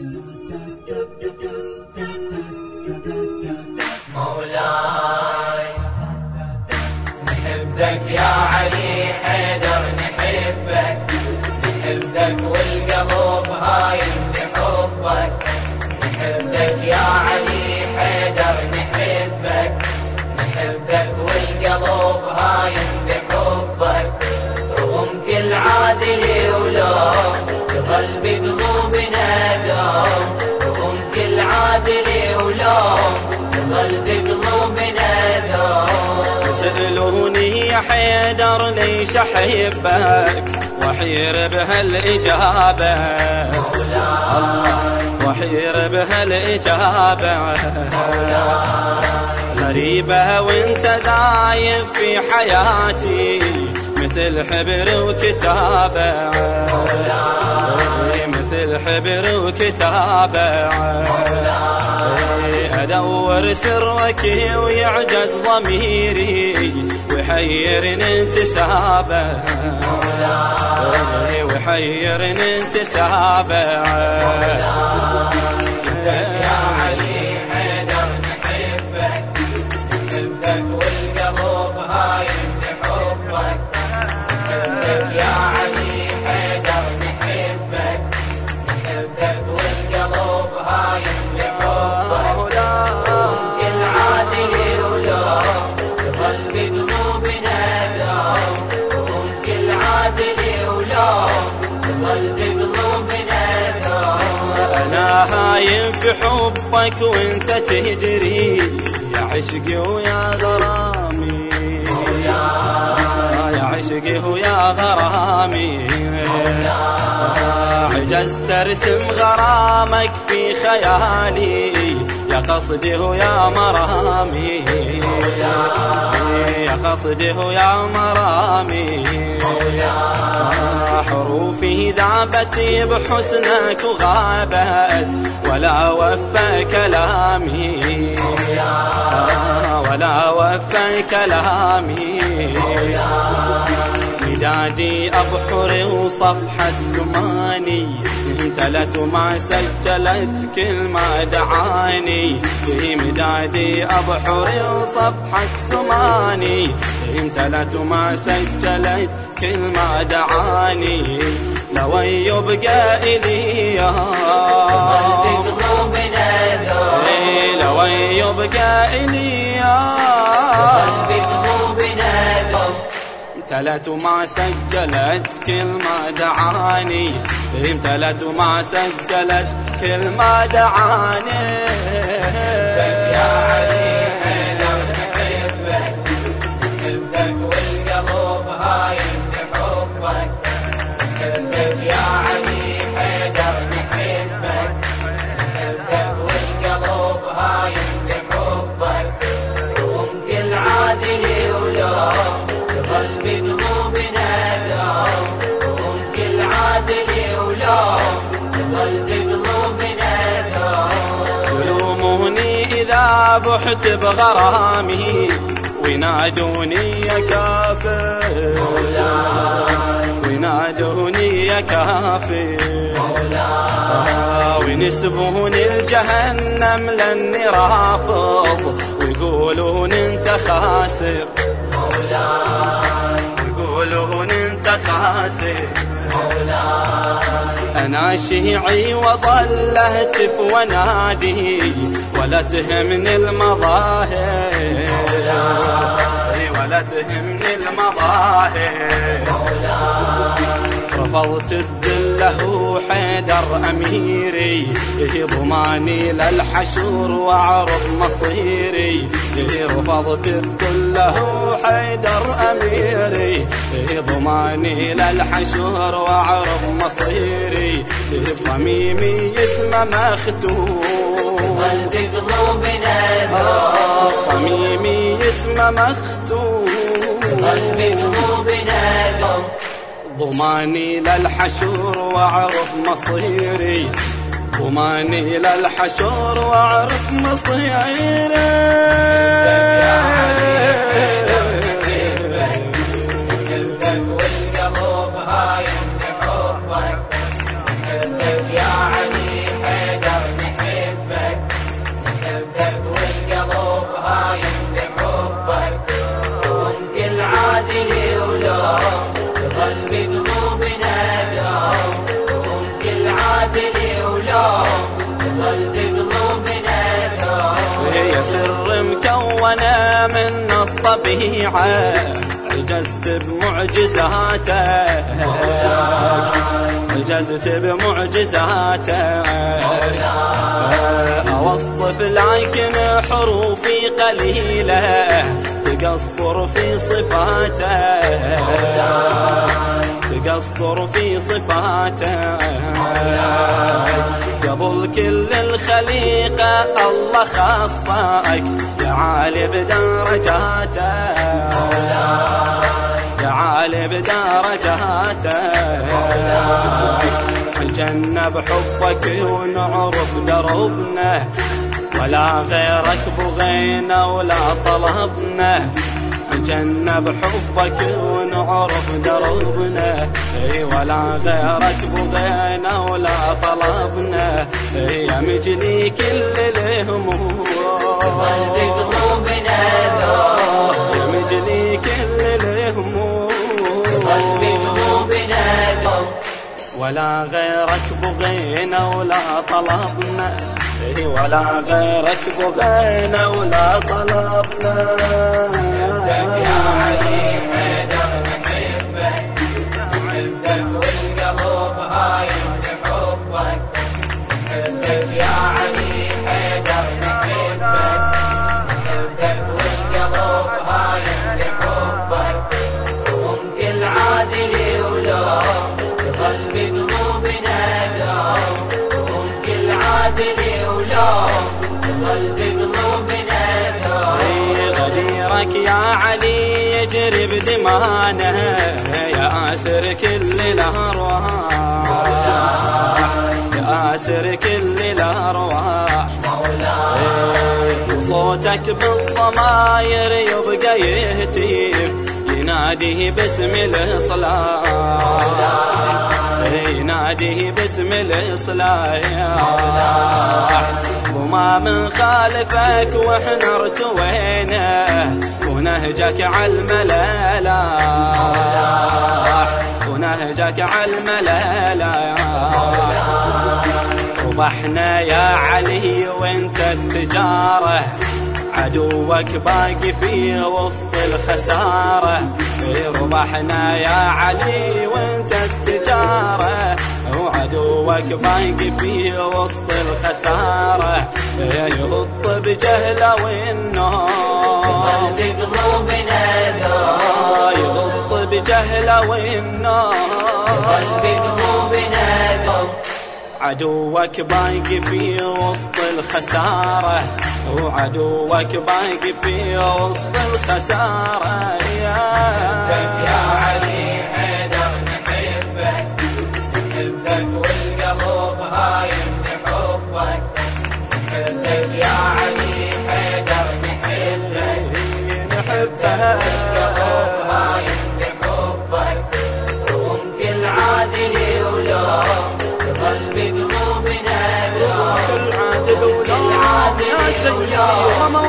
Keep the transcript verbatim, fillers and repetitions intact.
مولاي نحبك يا علي حيدر، نحبك نحبك والقلب هايم بحبك. نحبك يا علي حيدر، نحبك نحبك والقلب هايم بحبك. رغم كل عادل ولوم تظل بقلوبنا دوم، رغم كل عادل ولوم تظل بقلوبنا دوم. سألوني يا حيدر ليش أحبك وحير بهالإجابة، وحير بهالإجابة. غريبة وانت دايب في حياتي مثل حبر وكتابة، مثل حبر وكتابة. أدور سرك ويعجز ضميري ويحيرني انتسابه، ويحيرني انتسابه. يا علي حيدر نحبك نحبك والقلب هايم بحبك. نحبك يا علي حيدر، نحبك نحبك والقلب هايم بحبك. كل عادل ولوم تظل بقلوبنا دوم، كل عادل ولوم تظل بقلوبنا دوم. أنا هايم في حبك وانت تدري يا عشقي ويا غرامي، يا عشقي ويا غرامي. عجزت ارسم غرامك في خيالي يا قصدي ويا مرامي، يا قصدي ويا مرامي. حروفي ذابت بحسنك وغابت ولا وفى كلامي، ولا وفى كلامي. مدادي أبحر وصفحة زماني امتلت وما سجلت كل ما دعاني. مدادي أبحر وصفحة زماني امتلت وما سجلت كل ما دعاني. لو يبقى إلي لو يبقى إلي امتلت وما سجلت كل ما دعاني، امتلت وما سجلت كل ما دعاني. يا علي حيدر نحبك نحبك والقلب هايم بحبك. نحبك يا علي حيدر، نحبك نحبك والقلب هايم بحبك. رغم كل عادل ولوم تظل بقلوبنا دوم، رغم كل عادل ولوم تظل بقلوبنا دوم. يلوموني إذا بحت بغرامي وينادوني يا كافر، وينادوني يا كافر. وينسبوني الجهنم لاني رافض ويقولون انت خاسر، يقولون انت خاسر. أنا شيعي وظل أهتف ونادي ولا تهمني المظاهر، ولا تهمني المظاهر. رفضت الذل هو حيدر أميري، ضماني للحشور وأعرف مصيري. رفضت الذل هو حيدر أميري، ضماني للحشور وأعرف مصيري. بصميمي اسمه مختوم تظل بقلوبنا دوم، بصميمي اسمه مختوم تظل بقلوبنا دوم. ضماني للحشور وأعرف مصيري، ضماني للحشور وأعرف مصيري. نحبك والقلب هايم بحبك. نحبك يا علي حيدر، شفيعه عجزت بمعجزاته عجزت بمعجزاته أوصف لكن حروفي قليلة تقصر في صفاته تقصر في صفاته قبل كل الخليقة الله خصك يا عالي بدرجاته يا عالي بدرجاته الجنة بحبك ونعرف دربنا ولا غيرك بغينا ولا طلبنا الجنة بحبك ونعرف دربنا ولا غيرك بغينا ولا طلبنا يا مجلي كل الهموم قلبي قلوبنا دوم يا مجلي كل الهموم قلبي قلوبنا دوم ولا غيرك بغينا ولا طلبنا ولا غيرك بغينا ولا طلبنا يا علي حيدر نحبك نحبك والقلب هايم لحبك نحبك يا علي حيدر نحبك نحبك والقلب هايم لحبك وممكن عادل ولو قلبي قلوبنا دوم وممكن عادل ولو قلبي قلوبنا دوم غديرك يا علي يجري بدمانه يا آسر كل الأرواح يا آسر كل الأرواح وصوتك بالضماير يبقى يهتف يناديه باسم الإصلاح يناديه باسم الإصلاح وما من خالفك واحنا ارتوينا ونهجك عالملالا ونهجك عالملالا ربحنا يا علي وانت التجارة عدوك باقي في وسط الخسارة ربحنا يا علي وانت التجارة وعدوك باقي في وسط الخسارة يغط بجهله والنوم قلبي قلوبنا دوم يغط بجهله والنوم قلبي قلوبنا دوم عدوك باقي في وسط الخسارة وعدوك باقي في وسط الخسارة يا علي حيدر نحبك نحبك والقلب هايم لحبك نحبك يا علي حيدر نحبك نحبها والقلب هايم لحبك وممكن عادل ولو قلبي قلوبنا دوم كل عادل ولا يا سيدي